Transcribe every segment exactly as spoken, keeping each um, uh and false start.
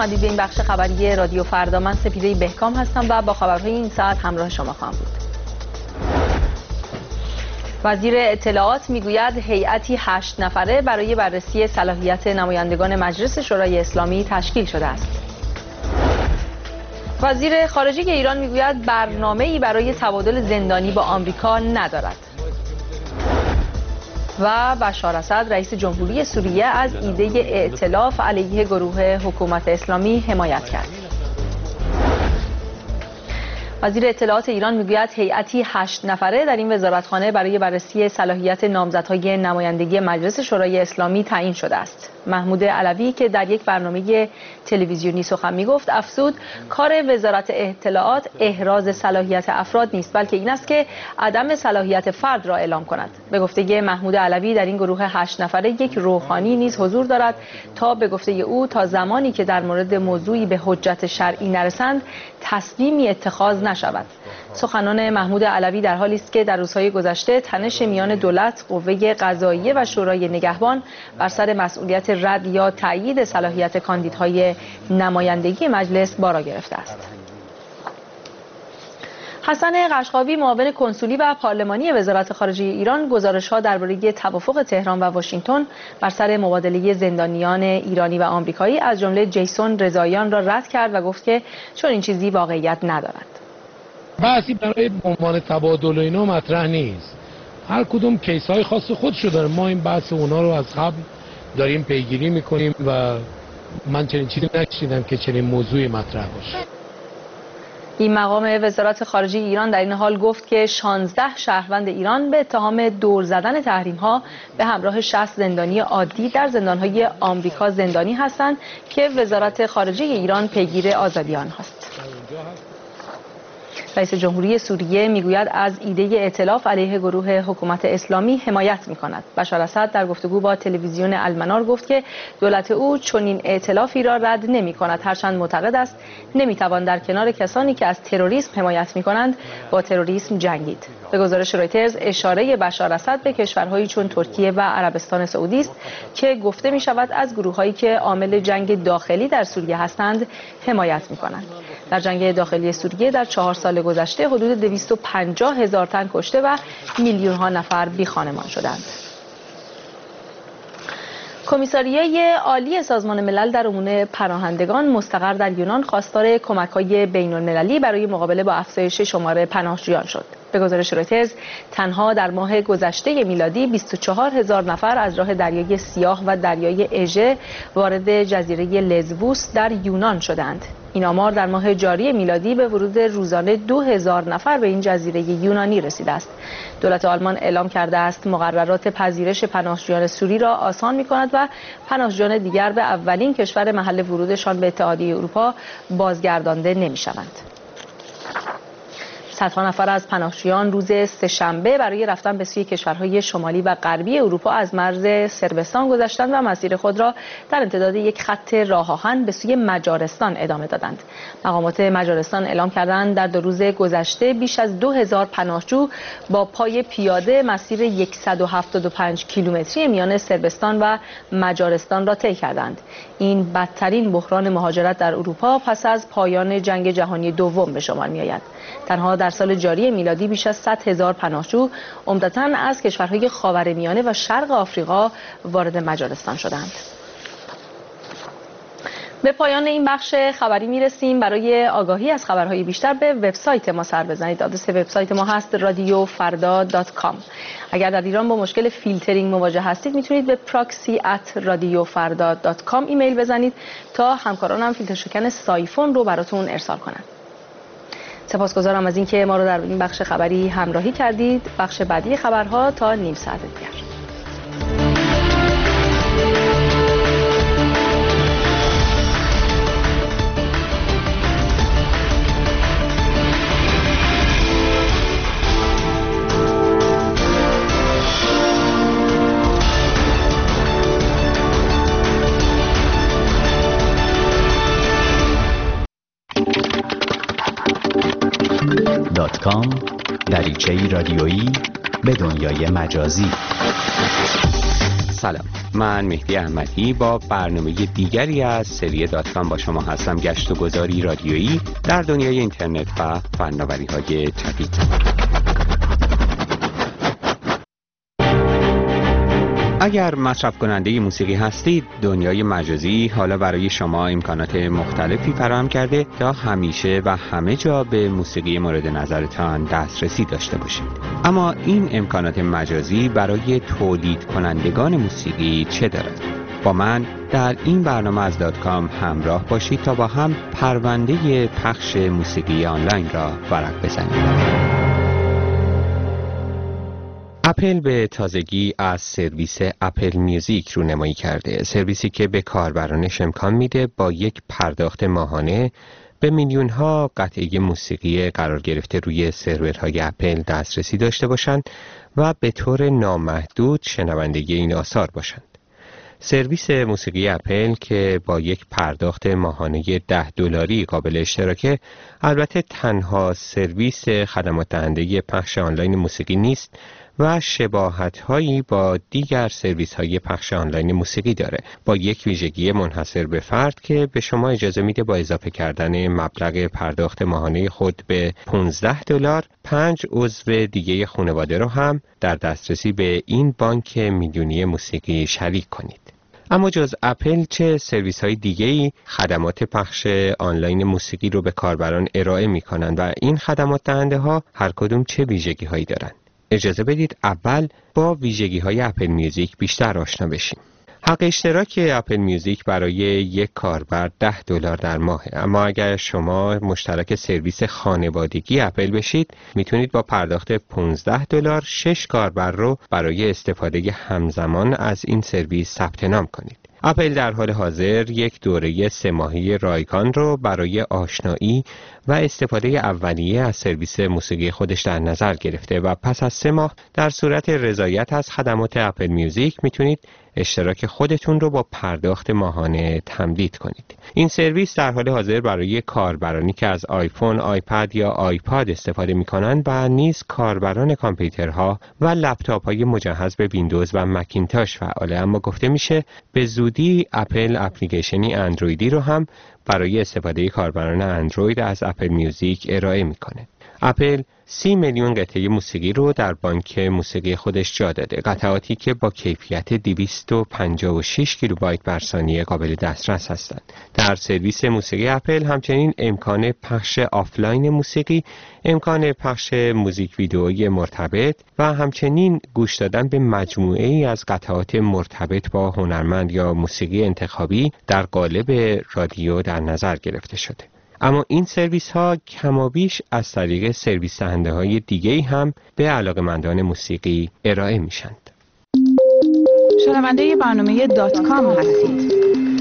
خوش اومدید به این بخش خبری رادیو فردا. من سپیده بهکام هستم و با خبرهای این ساعت همراه شما خواهم بود. وزیر اطلاعات میگوید هیئتی هشت نفره برای بررسی صلاحیت نمایندگان مجلس شورای اسلامی تشکیل شده است. وزیر خارجه ایران میگوید برنامه‌ای برای تبادل زندانی با آمریکا ندارد. و بشار اسد رئیس جمهوری سوریه از ایده ائتلاف علیه گروه حکومت اسلامی حمایت کرد. وزیر اطلاعات ایران میگوید هیئتی هشت نفره در این وزارتخانه برای بررسی صلاحیت نامزدهای نمایندگی مجلس شورای اسلامی تعیین شده است. محمود علوی که در یک برنامه تلویزیونی سخن میگفت افزود کار وزارت اطلاعات احراز صلاحیت افراد نیست، بلکه این است که عدم صلاحیت فرد را اعلام کند. به گفته محمود علوی در این گروه هشت نفره یک روحانی نیز حضور دارد تا به گفته او تا زمانی که در مورد موضوعی به حجت شرعی نرسند تصمیمی اتخاذ نشود. سخنان محمود علوی در حالی است که در روزهای گذشته تنش میان دولت، قوه قضاییه و شورای نگهبان بر سر مسئولیت رد یا تأیید صلاحیت کاندیدهای نمایندگی مجلس بارا گرفته است. حسن قشقاوی معاون کنسولی و پارلمانی وزارت خارجه ایران گزارش‌ها درباره توافق تهران و واشنگتن بر سر مبادله زندانیان ایرانی و آمریکایی از جمله جیسون رضاییان را رد کرد و گفت که چون این چیزی واقعیت ندارد. بحثی برای به عنوان تبادل و اینا مطرح نیست. هر کدوم کیس‌های خاص خودشو داره. ما این بحث اونا رو از قبل داریم پیگیری میکنیم و من چنین چیزی نشیدم که چنین موضوعی مطرح باشه. این مقام وزارت خارجه ایران در این حال گفت که شانزده شهروند ایران به اتهام دور زدن تحریم‌ها به همراه شصت زندانی عادی در زندان‌های آمریکا زندانی هستند که وزارت خارجه ایران پیگیر آزادی آنهاست. رئیس جمهوری سوریه میگوید از ایده ائتلاف علیه گروه حکومت اسلامی حمایت می‌کند. بشار اسد در گفتگو با تلویزیون المنار گفت که دولت او چنین ائتلافی را رد نمی‌کند، هرچند معتقد است نمی‌توان در کنار کسانی که از تروریسم حمایت می‌کنند با تروریسم جنگید. به گزارش رویترز اشاره بشار اسد به کشورهایی چون ترکیه و عربستان سعودی است که گفته می‌شود از گروه‌هایی که عامل جنگ داخلی در سوریه هستند حمایت می‌کنند. در جنگ داخلی سوریه در چهار سال گذشته حدود دویست و پنجاه هزار تن کشته و میلیون ها نفر بی خانمان شدند. کمیساریای عالی سازمان ملل در امور پناهندگان مستقر در یونان خواستار کمک‌های بین‌المللی برای مقابله با افزایش شمار پناهجویان شد. به گزارش رویترز تنها در ماه گذشته میلادی بیست و چهار هزار نفر از راه دریای سیاه و دریای اژه وارد جزیره لزبوس در یونان شدند. این آمار در ماه جاری میلادی به ورود روزانه دو هزار نفر به این جزیره یونانی رسیده است. دولت آلمان اعلام کرده است مقررات پذیرش پناهجویان سوری را آسان می‌کند و پناهجویان دیگر به اولین کشور محل ورودشان به اتحادیه اروپا بازگردانده نمی‌شوند. صدها نفر از پناهجویان روز سه‌شنبه برای رفتن به سوی کشورهای شمالی و غربی اروپا از مرز صربستان گذشتند و مسیر خود را در امتداد یک خط راه آهن به سوی مجارستان ادامه دادند. مقامات مجارستان اعلام کردند در دو روز گذشته بیش از دو هزار پناهجو با پای پیاده مسیر صد و هفتاد و پنج کیلومتری میان صربستان و مجارستان را طی کردند. این بدترین بحران مهاجرت در اروپا پس از پایان جنگ جهانی دوم به شمار می‌آید. تنها در سال جاری میلادی بیش از صد هزار پناهجو عمدتاً از کشورهای خاورمیانه و شرق آفریقا وارد مجارستان شدند. به پایان این بخش خبری میرسیم. برای آگاهی از خبرهای بیشتر به وبسایت ما سر بزنید. آدرس وبسایت ما هست رادیو فردا دات کام. اگر در ایران با مشکل فیلترینگ مواجه هستید میتونید به پراکسی ات رادیو فردا دات کام ایمیل بزنید تا همکارانم فیلتر شکن سایفون رو براتون ارسال کنند. سپاسگزارم از اینکه ما رو در این بخش خبری همراهی کردید. بخش بعدی خبرها تا نیم ساعت دیگر. دات کام دریچه‌ای رادیویی به دنیای مجازی. سلام، من مهدی احمدی با برنامه دیگری از سری دات کام با شما هستم. گشت و گذاری رادیویی در دنیای اینترنت و فناوری‌های جدید. اگر مصرف کننده موسیقی هستید، دنیای مجازی حالا برای شما امکانات مختلفی فراهم کرده تا همیشه و همه جا به موسیقی مورد نظرتان دسترسی داشته باشید. اما این امکانات مجازی برای تولید کنندگان موسیقی چه دارد؟ با من در این برنامه از دات کام همراه باشید تا با هم پرونده پخش موسیقی آنلاین را ورق بزنیم. اپل به تازگی از سرویس اپل میوزیک رونمایی کرده. سرویسی که به کاربرانش امکان میده با یک پرداخت ماهانه به میلیون ها قطعه موسیقی قرار گرفته روی سرورهای اپل دسترسی داشته باشند و به طور نامحدود شنونده این آثار باشند. سرویس موسیقی اپل که با یک پرداخت ماهانه ده دلاری قابل اشتراکه، البته تنها سرویس خدمات دهنده پخش آنلاین موسیقی نیست و شباهت‌هایی با دیگر سرویس‌های پخش آنلاین موسیقی داره، با یک ویژگی منحصر به فرد که به شما اجازه میده با اضافه کردن مبلغ پرداخت ماهانه خود به پانزده دلار، پنج عضو دیگه خانواده رو هم در دسترسی به این بانک میلیونی موسیقی شریک کنید. اما جز اپل چه سرویس‌های دیگه‌ای خدمات پخش آنلاین موسیقی رو به کاربران ارائه می‌کنند و این خدمات دهنده‌ها هر کدوم چه ویژگی‌هایی دارند؟ اجازه بدید اول با ویژگی‌های اپل میوزیک بیشتر آشنا بشیم. حق اشتراک اپل میوزیک برای یک کاربر ده دلار در ماه، اما اگر شما مشترک سرویس خانوادگی اپل بشید میتونید با پرداخت پانزده دلار شش کاربر رو برای استفاده همزمان از این سرویس ثبت نام کنید. اپل در حال حاضر یک دوره سه ماهه رایگان رو برای آشنایی و استفاده اولیه از سرویس موسیقی خودش در نظر گرفته و پس از سه ماه در صورت رضایت از خدمات اپل میوزیک میتونید اشتراک خودتون رو با پرداخت ماهانه تمدید کنید. این سرویس در حال حاضر برای کاربرانی که از آیفون، آیپد یا آیپاد استفاده میکنند و نیز کاربران کامپیوترها و لپتاپ‌های مجهز به ویندوز و مکینتاش فعاله، اما گفته میشه به زودی اپل اپلیکیشنی اندرویدی رو هم برای استفاده کاربران اندروید از اپل میوزیک ارائه میکنه. اپل سی میلیون قطعه موسیقی رو در بانک موسیقی خودش جا داده، قطعاتی که با کیفیت دویست و پنجاه و شش کیلوبایت بر ثانیه قابل دسترس هستند. در سرویس موسیقی اپل همچنین امکان پخش آفلاین موسیقی، امکان پخش موزیک ویدئویی مرتبط و همچنین گوش دادن به مجموعه ای از قطعات مرتبط با هنرمند یا موسیقی انتخابی در قالب رادیو در نظر گرفته شده. اما این سرویس ها کمابیش از طریق سرویس دهنده های دیگه هم به علاقه‌مندان موسیقی ارائه میشند. شنونده برنامه دات کام هستید.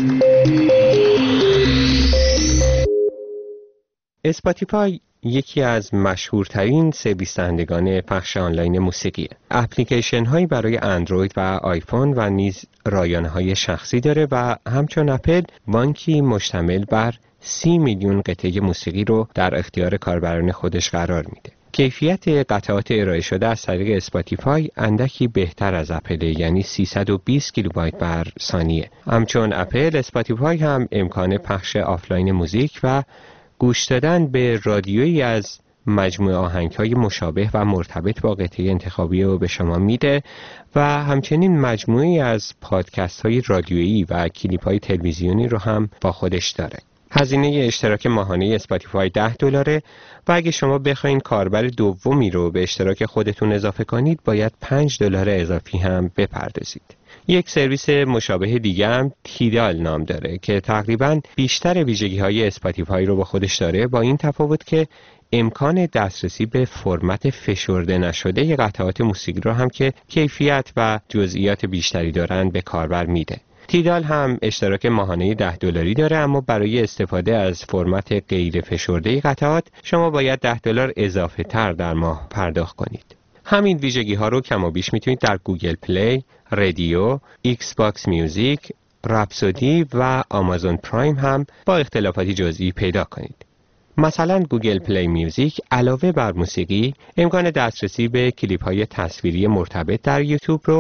اسپاتیفای یکی از مشهورترین سرویس دهندگان پخش آنلاین موسیقی، اپلیکیشن هایی برای اندروید و آیفون و نیز رایانه های شخصی داره و همچون اپل بانکی مشتمل بر سی میلیون قطعه موسیقی رو در اختیار کاربران خودش قرار میده. کیفیت قطعات ارائه شده از طریق اسپاتیفای اندکی بهتر از اپل، یعنی سیصد و بیست کیلوبایت بر ثانیه. همچون اپل، اسپاتیفای هم امکان پخش آفلاین موزیک و گوش دادن به رادیویی از مجموعه آهنگ‌های مشابه و مرتبط با قطعه انتخابی رو به شما میده و همچنین مجموعه‌ای از پادکست‌های رادیویی و کلیپ‌های تلویزیونی رو هم با خودش داره. هزینه اشتراک ماهانه اسپاتیفای ده دلاره و اگه شما بخواین کاربر دومی رو به اشتراک خودتون اضافه کنید باید پنج دلار اضافی هم بپردازید. یک سرویس مشابه دیگه هم تیدال نام داره که تقریباً بیشتر ویژگی‌های اسپاتیفای رو با خودش داره، با این تفاوت که امکان دسترسی به فرمت فشرده نشده قطعات موسیقی رو هم که کیفیت و جزئیات بیشتری دارن به کاربر میده. تیدال هم اشتراک ماهانه ده دلاری داره، اما برای استفاده از فرمت غیر فشرده قطعات شما باید ده دلار اضافه تر در ماه پرداخت کنید. همین ویژگی ها رو کم و بیش میتونید در گوگل پلی، رادیو، ایکس باکس میوزیک، رپسودی و آمازون پرایم هم با اختلافاتی جزئی پیدا کنید. مثلا گوگل پلی میوزیک علاوه بر موسیقی امکان دسترسی به کلیپ های تصویری مرتبط در یوتیوب رو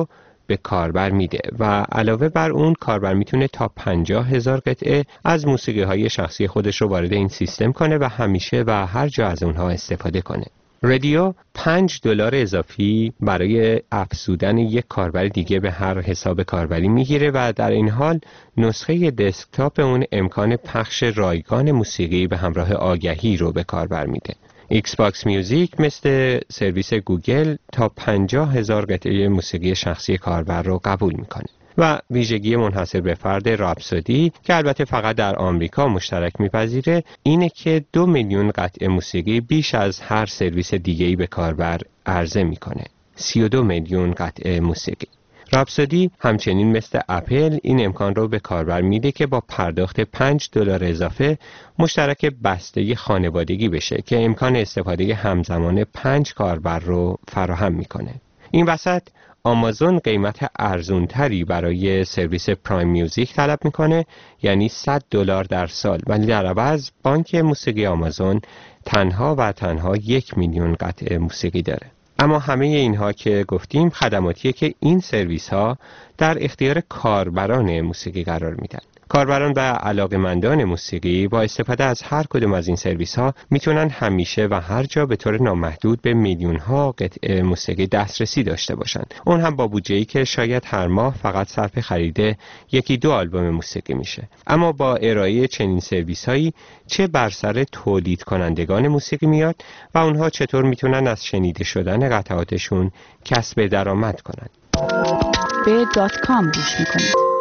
به کاربر میده و علاوه بر اون کاربر میتونه تا پنجاه هزار قطعه از موسیقی های شخصی خودش رو وارد این سیستم کنه و همیشه و هر جا از اونها استفاده کنه. رادیو پنج دلار اضافی برای افزودن یک کاربر دیگه به هر حساب کاربری میگیره و در این حال نسخه دسکتاپ اون امکان پخش رایگان موسیقی به همراه آگهی رو به کاربر میده. ایکس باکس میوزیک مثل سرویس گوگل تا پنجاه هزار قطعه موسیقی شخصی کاربر رو قبول میکنه. و ویژگی منحصر به فرد راپسودی که البته فقط در آمریکا مشترک میپذیره اینه که دو میلیون قطعه موسیقی بیش از هر سرویس دیگه‌ای به کاربر عرضه میکنه. سی و دو میلیون قطعه موسیقی. راپسودی همچنین مثل اپل این امکان رو به کاربر میده که با پرداخت پنج دلار اضافه مشترک بسته خانوادگی بشه که امکان استفاده همزمان پنج کاربر رو فراهم میکنه. این وسط آمازون قیمت ارزونتری برای سرویس پرایم میوزیک طلب میکنه، یعنی صد دلار در سال، ولی در عوض بانک موسیقی آمازون تنها و تنها یک میلیون قطعه موسیقی داره. اما همه اینها که گفتیم خدماتیه که این سرویس ها در اختیار کاربران موسیقی قرار میدن. کاربران و علاقه‌مندان موسیقی با استفاده از هر کدوم از این سرویس ها میتونن همیشه و هر جا به طور نامحدود به میلیون ها قطعه موسیقی دسترسی داشته باشن. اون هم با بودجه‌ای که شاید هر ماه فقط صرف خرید یکی دو آلبوم موسیقی میشه. اما با ارائه چنین سرویس هایی چه بر سر تولید کنندگان موسیقی میاد و اونها چطور میتونن از شنیده شدن قطعاتشون کسب درآمد کنن. به دات کام گوش میکنید.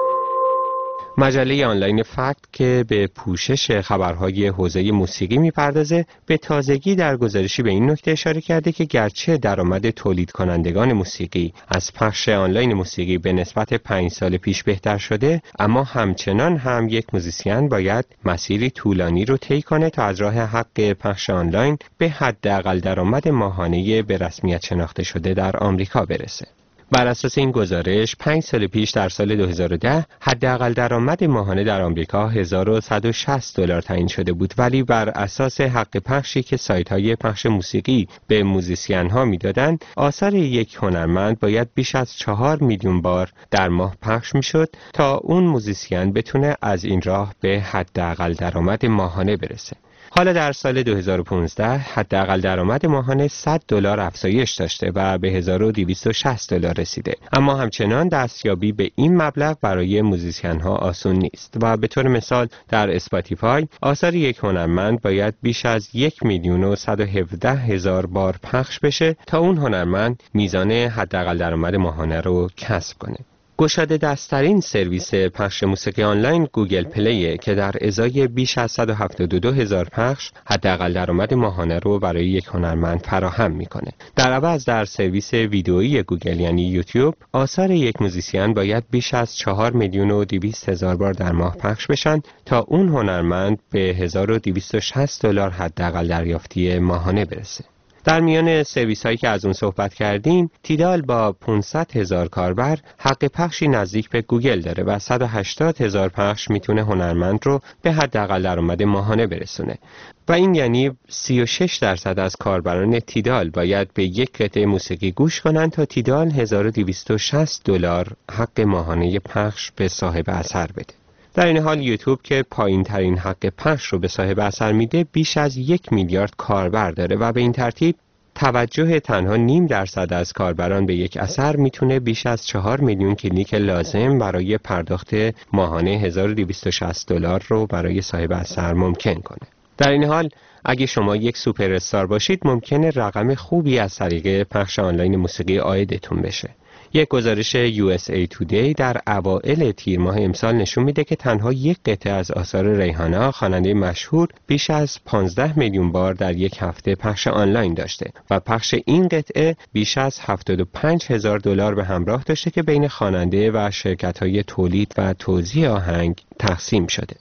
مجله آنلاین فکت که به پوشش خبرهای حوزه موسیقی میپردازه به تازگی در گزارشی به این نکته اشاره کرده که گرچه درآمد تولید کنندگان موسیقی از پخش آنلاین موسیقی به نسبت پنج سال پیش بهتر شده، اما همچنان هم یک موزیسین باید مسیری طولانی رو طی کنه تا از راه حق پخش آنلاین به حداقل درآمد ماهانه به رسمیت شناخته شده در آمریکا برسه. بر اساس این گزارش پنج سال پیش در سال دو هزار و ده حداقل درآمد ماهانه در آمریکا هزار و صد و شصت دلار تعیین شده بود، ولی بر اساس حق پخشی که سایت‌های پخش موسیقی به موزیسین‌ها میدادند آثار یک هنرمند باید بیش از چهار میلیون بار در ماه پخش میشد تا اون موزیسین بتونه از این راه به حداقل درآمد ماهانه برسه. حالا در سال دو هزار و پانزده حداقل درآمد ماهانه صد دلار افزایش داشته و به هزار و دویست و شصت دلار رسیده، اما همچنان دستیابی به این مبلغ برای موزیسین‌ها آسون نیست و به طور مثال در اسپاتیفای آثار یک هنرمند باید بیش از یک میلیون و صد و هفده هزار بار پخش بشه تا اون هنرمند میزان حداقل درآمد ماهانه رو کسب کنه. گشاده دست‌ترین سرویس پخش موسیقی آنلاین گوگل پلی که در ازای بیش از صد و هفتاد و دو هزار پخش حداقل درآمد ماهانه رو برای یک هنرمند فراهم میکنه. در عوض در سرویس ویدئویی گوگل یعنی یوتیوب آثار یک موزیسین باید بیش از چهار میلیون و دویست هزار بار در ماه پخش بشن تا اون هنرمند به هزار و دویست و شصت دلار حداقل دریافتی ماهانه برسه. در میان سرویس هایی که از اون صحبت کردیم، تیدال با پانصد هزار کاربر حق پخشی نزدیک به گوگل داره و صد و هشتاد هزار پخش میتونه هنرمند رو به حداقل درآمد ماهانه برسونه و این یعنی سی و شش درصد از کاربران تیدال باید به یک قطعه موسیقی گوش کنن تا تیدال هزار و دویست و شصت دلار حق ماهانه پخش به صاحب اثر بده. در این حال یوتیوب که پایین ترین حق پخش رو به صاحب اثر میده بیش از یک میلیارد کاربر داره و به این ترتیب توجه تنها نیم درصد از کاربران به یک اثر میتونه بیش از چهار میلیون کلیک لازم برای پرداخت ماهانه هزار و دویست و شصت دلار رو برای صاحب اثر ممکن کنه. در این حال اگه شما یک سوپر استار باشید ممکنه رقم خوبی از طریق پخش آنلاین موسیقی عایدتون بشه. یک گزارش یو اس ای تودی در اوائل تیر ماه امسال نشون میده که تنها یک قطعه از آثار ریحانا خواننده مشهور بیش از پانزده میلیون بار در یک هفته پخش آنلاین داشته و پخش این قطعه بیش از هفتاد و پنج هزار دلار به همراه داشته که بین خواننده و شرکت‌های تولید و توزیع آهنگ تقسیم شده.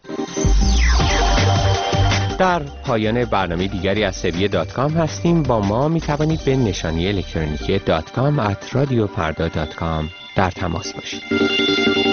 در پایان برنامه دیگری از سری دات کام هستیم. با ما می توانید به نشانی الکترونیکی دات کام ات رادیو فردا دات کام در تماس باشید.